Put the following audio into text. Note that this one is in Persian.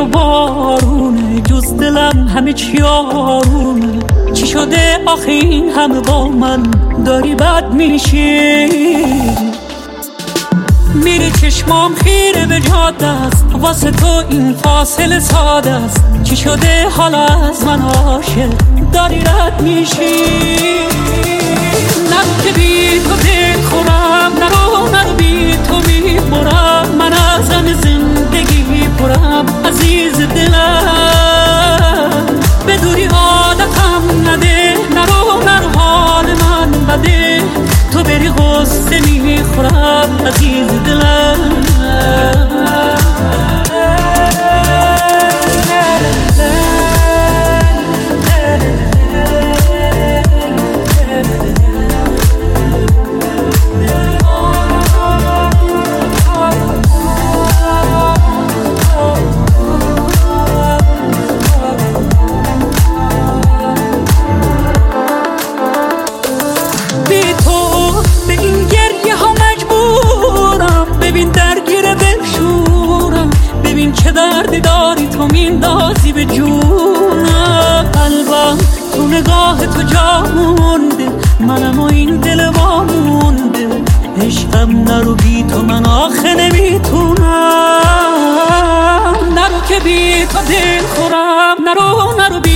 و بارونه، جز دلم همه چی آرومه. چی شده آخه این همه با من داری بد میشی؟ میری چشمام خیره به جاده است، واسه تو این فاصله ساده است. چی شده حالا از من عاشق داری رد میشی؟ نرو که بی تو دل خورم، نرو بی تو میبرم. من از همه زندگی پرم عزیز دلم، به دوری عادتم نده. نرو حال من بده، تو بری غصه میخورم عزیز دلم. چه دردی داری تو میندازی به جونم، قلبم تو نگاه تو جا مونده، منم و این دل وامونده. عشقم نرو بی تو من آخه نمیتونم، نرو که بی تو دل خورم. نرو بی